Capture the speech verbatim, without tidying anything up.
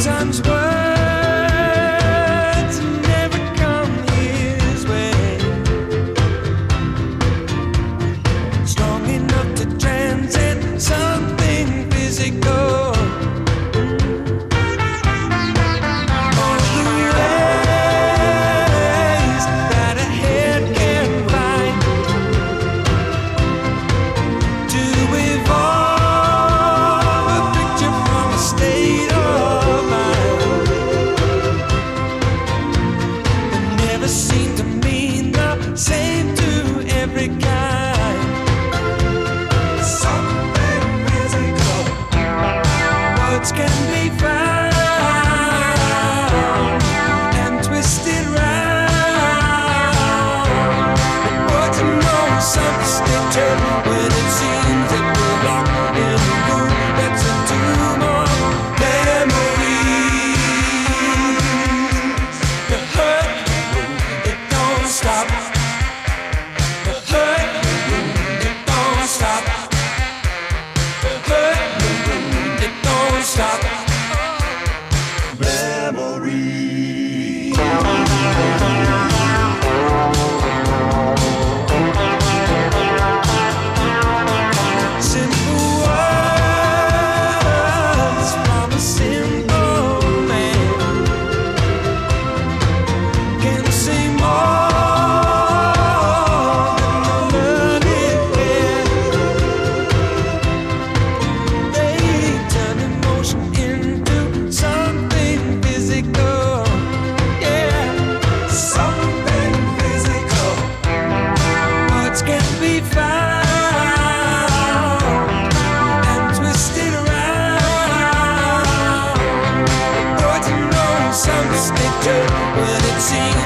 Sometimes words never come his way, strong enough to transcend something physical. All the ways that a head can find to evolve a picture from a state of seem to mean the same to every kind. Something physical, words can be found and twisted round. Words are no substitute when it seems that we're locked in a room that's a tomb of memories. The hurt stop. The hurt, it don't stop. The hurt, it don't stop. Memory. Simple words from a simple man can say more. Substitute when it seems